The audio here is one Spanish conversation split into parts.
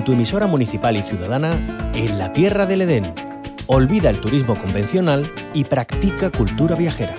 tu emisora municipal y ciudadana, En la Tierra del Edén. Olvida el turismo convencional y practica cultura viajera.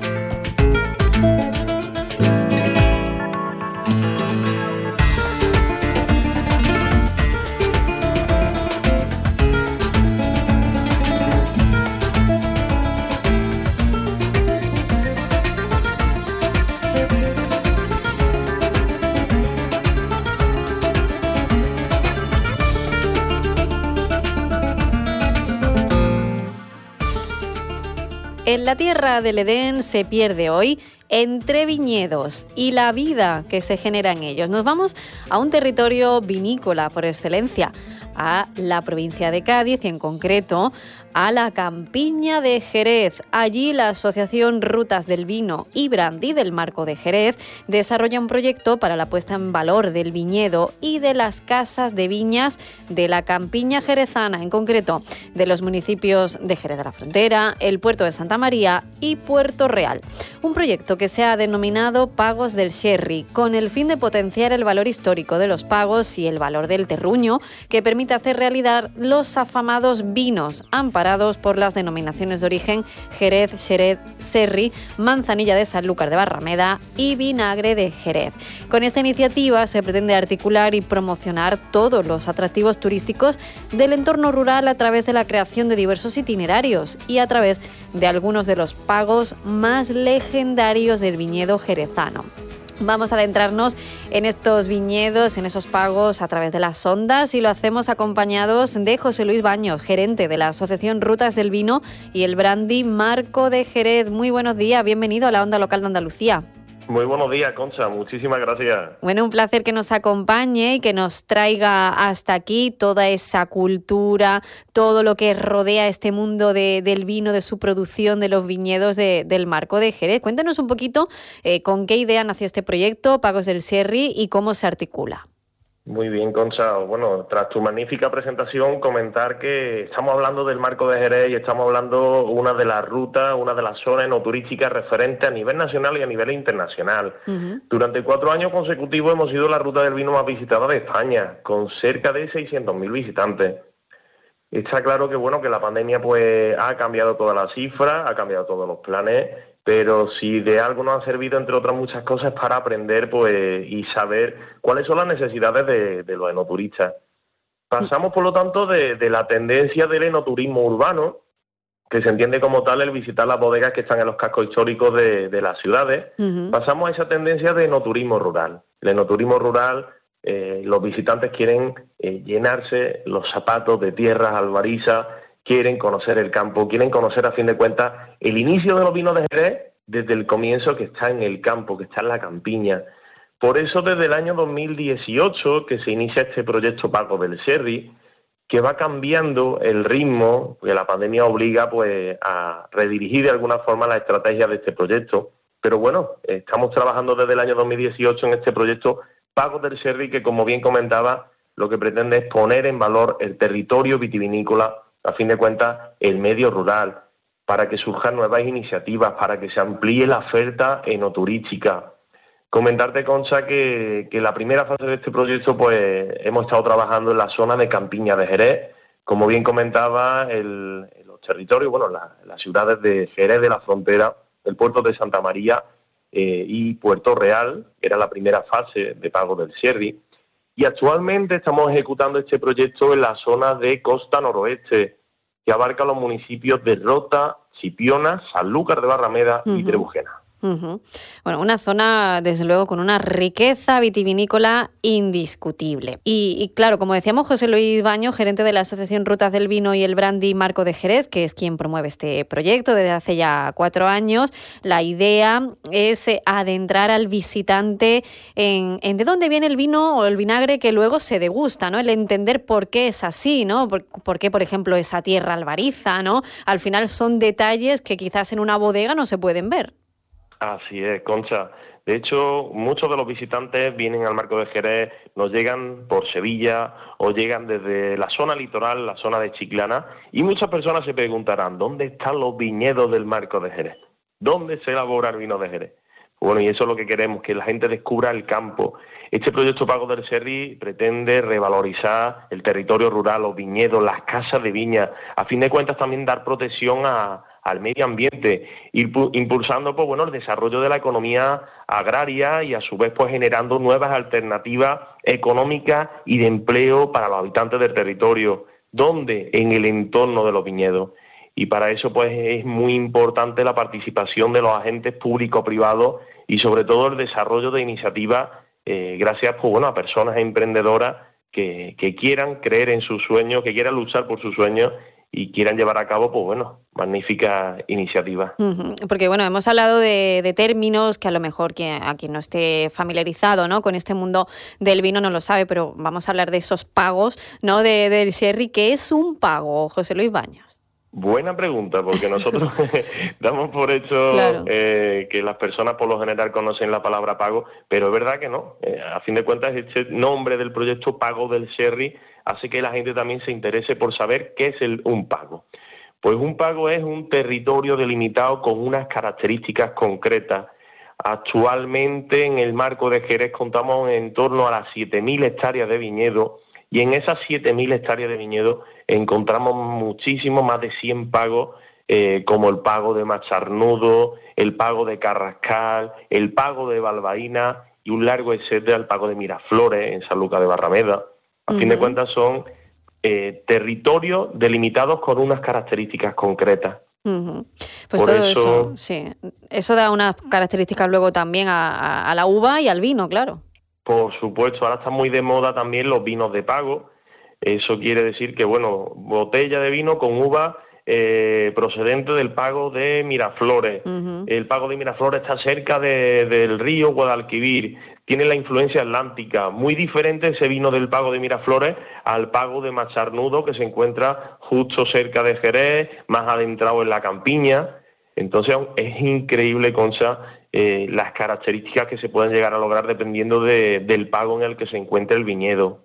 En la Tierra del Edén se pierde hoy entre viñedos y la vida que se genera en ellos. Nos vamos a un territorio vinícola por excelencia, a la provincia de Cádiz y en concreto a la Campiña de Jerez. Allí la Asociación Rutas del Vino y Brandy del Marco de Jerez desarrolla un proyecto para la puesta en valor del viñedo y de las casas de viñas de la Campiña jerezana, en concreto de los municipios de Jerez de la Frontera, el Puerto de Santa María y Puerto Real. Un proyecto que se ha denominado Pagos del Sherry, con el fin de potenciar el valor histórico de los pagos y el valor del terruño, que permite hacer realidad los afamados vinos amparados por las denominaciones de origen Jerez, Xerez, Serri, Manzanilla de Sanlúcar de Barrameda y Vinagre de Jerez. Con esta iniciativa se pretende articular y promocionar todos los atractivos turísticos del entorno rural a través de la creación de diversos itinerarios y a través de algunos de los pagos más legendarios del viñedo jerezano. Vamos a adentrarnos en estos viñedos, en esos pagos a través de las ondas y lo hacemos acompañados de José Luis Baños, gerente de la Asociación Rutas del Vino y el Brandy Marco de Jerez. Muy buenos días, bienvenido a la Onda Local de Andalucía. Muy buenos días, Concha, muchísimas gracias. Bueno, un placer que nos acompañe y que nos traiga hasta aquí toda esa cultura, todo lo que rodea este mundo del vino, de su producción, de los viñedos del Marco de Jerez. Cuéntanos un poquito con qué idea nació este proyecto, Pagos del Sherry, y cómo se articula. Muy bien, Concha. Bueno, tras tu magnífica presentación, comentar que estamos hablando del Marco de Jerez y estamos hablando una de las rutas, una de las zonas enoturísticas referentes a nivel nacional y a nivel internacional. Durante 4 años consecutivos hemos sido la ruta del vino más visitada de España, con cerca de 600.000 visitantes. Está claro que, bueno, que la pandemia pues ha cambiado todas las cifras, ha cambiado todos los planes, pero si de algo nos ha servido, entre otras muchas cosas, para aprender pues y saber cuáles son las necesidades de los enoturistas. Pasamos, por lo tanto, de la tendencia del enoturismo urbano, que se entiende como tal el visitar las bodegas que están en los cascos históricos de las ciudades, pasamos a esa tendencia de enoturismo rural. El enoturismo rural, los visitantes quieren llenarse los zapatos de tierras albarizas, quieren conocer el campo, quieren conocer, a fin de cuentas, el inicio de los vinos de Jerez desde el comienzo, que está en el campo, que está en la campiña. Por eso, desde el año 2018, que se inicia este proyecto Pagos del Sherry, que va cambiando el ritmo, porque la pandemia obliga pues a redirigir de alguna forma la estrategia de este proyecto. Pero bueno, estamos trabajando desde el año 2018 en este proyecto Pagos del Sherry, que, como bien comentaba, lo que pretende es poner en valor el territorio vitivinícola, a fin de cuentas, el medio rural, para que surjan nuevas iniciativas, para que se amplíe la oferta enoturística. Comentarte, Concha, que la primera fase de este proyecto pues hemos estado trabajando en la zona de Campiña de Jerez, como bien comentaba, los territorios, bueno, las ciudades de Jerez de la Frontera, el puerto de Santa María y Puerto Real, que era la primera fase de Pagos del Sherry. Y actualmente estamos ejecutando este proyecto en la zona de Costa Noroeste, que abarca los municipios de Rota, Chipiona, Sanlúcar de Barrameda y Trebujena. Bueno, una zona, desde luego, con una riqueza vitivinícola indiscutible. Y claro, como decíamos, José Luis Baño, gerente de la Asociación Rutas del Vino y el Brandy Marco de Jerez, que es quien promueve este proyecto desde hace ya 4 años, la idea es adentrar al visitante en de dónde viene el vino o el vinagre que luego se degusta, ¿no? El entender por qué es así, ¿no? Por qué, por ejemplo, esa tierra albariza, ¿no? Al final son detalles que quizás en una bodega no se pueden ver. Así es, Concha. De hecho, muchos de los visitantes vienen al Marco de Jerez, nos llegan por Sevilla o llegan desde la zona litoral, la zona de Chiclana, y muchas personas se preguntarán, ¿dónde están los viñedos del Marco de Jerez? ¿Dónde se elabora el vino de Jerez? Bueno, y eso es lo que queremos, que la gente descubra el campo. Este proyecto Pagos del Serri pretende revalorizar el territorio rural, los viñedos, las casas de viña, a fin de cuentas también dar protección al medio ambiente, ir impulsando pues, bueno, el desarrollo de la economía agraria y a su vez pues generando nuevas alternativas económicas y de empleo para los habitantes del territorio. ¿Dónde? En el entorno de los viñedos. Y para eso pues es muy importante la participación de los agentes público-privados y sobre todo el desarrollo de iniciativas gracias pues, bueno, a personas emprendedoras que quieran creer en sus sueños, que quieran luchar por sus sueños y quieran llevar a cabo, pues bueno, magníficas iniciativas. Porque bueno, hemos hablado de términos que a lo mejor a quien no esté familiarizado, ¿no?, con este mundo del vino no lo sabe, pero vamos a hablar de esos pagos, ¿no?, del Serri. ¿Qué es un pago, José Luis Baños? Buena pregunta, porque nosotros damos por hecho claro, que las personas por lo general conocen la palabra pago, pero es verdad que no. A fin de cuentas, este nombre del proyecto Pagos del Serri hace que la gente también se interese por saber qué es un pago. Pues un pago es un territorio delimitado con unas características concretas. Actualmente en el marco de Jerez contamos en torno a las 7.000 hectáreas de viñedo y en esas 7.000 hectáreas de viñedo encontramos muchísimo, más de 100 pagos, como el pago de Macharnudo, el pago de Carrascal, el pago de Balbaína y un largo etcétera, el pago de Miraflores en Sanlúcar de Barrameda. A fin de cuentas son territorios delimitados con unas características concretas. Pues por todo eso, sí. Eso da unas características luego también a la uva y al vino, claro. Por supuesto, ahora están muy de moda también los vinos de pago. Eso quiere decir que, bueno, botella de vino con uva procedente del pago de Miraflores. El pago de Miraflores está cerca del río Guadalquivir, tiene la influencia atlántica, muy diferente ese vino del pago de Miraflores al pago de Macharnudo, que se encuentra justo cerca de Jerez, más adentrado en la campiña. Entonces es increíble, Concha, las características que se pueden llegar a lograr dependiendo del pago en el que se encuentre el viñedo.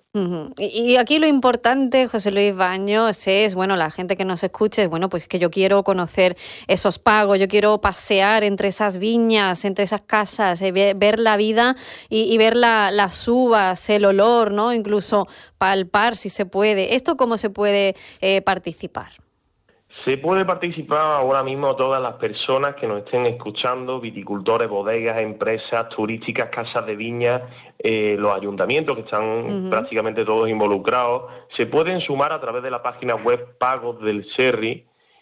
Y aquí lo importante, José Luis Baños, es, bueno, la gente que nos escuche, bueno, pues que yo quiero conocer esos pagos, yo quiero pasear entre esas viñas, entre esas casas, ver la vida y ver las uvas, el olor, ¿no? Incluso palpar si se puede. ¿Esto cómo se puede participar? Se puede participar ahora mismo todas las personas que nos estén escuchando, viticultores, bodegas, empresas turísticas, casas de viña, los ayuntamientos que están prácticamente todos involucrados. Se pueden sumar a través de la página web Pagos del Serri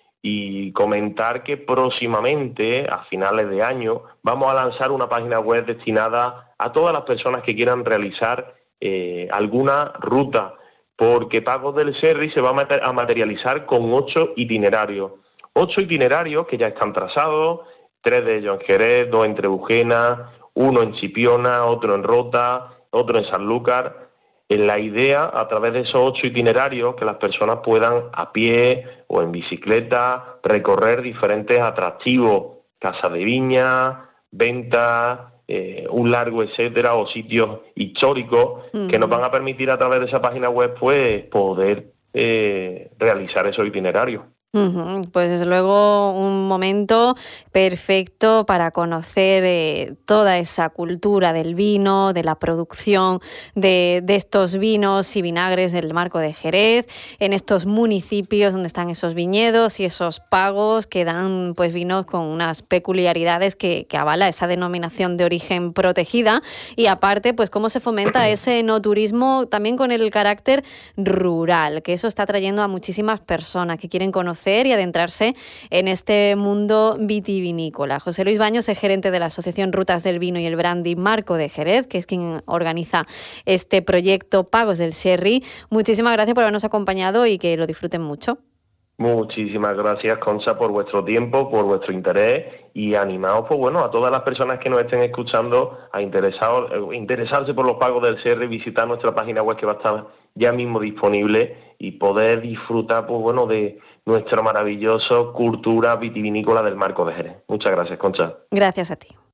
y comentar que próximamente, a finales de año, vamos a lanzar una página web destinada a todas las personas que quieran realizar alguna ruta, porque Pagos del Serri se va a materializar con 8 itinerarios. 8 itinerarios que ya están trazados, 3 de ellos en Jerez, 2 en Trebujena, 1 en Chipiona, otro en Rota, otro en Sanlúcar. La idea, a través de esos 8 itinerarios, que las personas puedan a pie o en bicicleta recorrer diferentes atractivos, casas de viña, ventas, un largo etcétera, o sitios históricos que nos van a permitir a través de esa página web pues poder realizar esos itinerarios. Pues desde luego un momento perfecto para conocer toda esa cultura del vino, de la producción de estos vinos y vinagres del marco de Jerez, en estos municipios donde están esos viñedos y esos pagos que dan pues vinos con unas peculiaridades que avala esa denominación de origen protegida, y aparte pues cómo se fomenta ese enoturismo también con el carácter rural, que eso está atrayendo a muchísimas personas que quieren conocer y adentrarse en este mundo vitivinícola. José Luis Baños es gerente de la Asociación Rutas del Vino y el Brandy Marco de Jerez, que es quien organiza este proyecto Pagos del Serri. Muchísimas gracias por habernos acompañado y que lo disfruten mucho. Muchísimas gracias, Concha, por vuestro tiempo, por vuestro interés, y animaos, pues bueno, a todas las personas que nos estén escuchando a interesarse por los Pagos del Serri, visitar nuestra página web que va a estar ya mismo disponible y poder disfrutar, pues bueno, de nuestra maravillosa cultura vitivinícola del Marco de Jerez. Muchas gracias, Concha. Gracias a ti.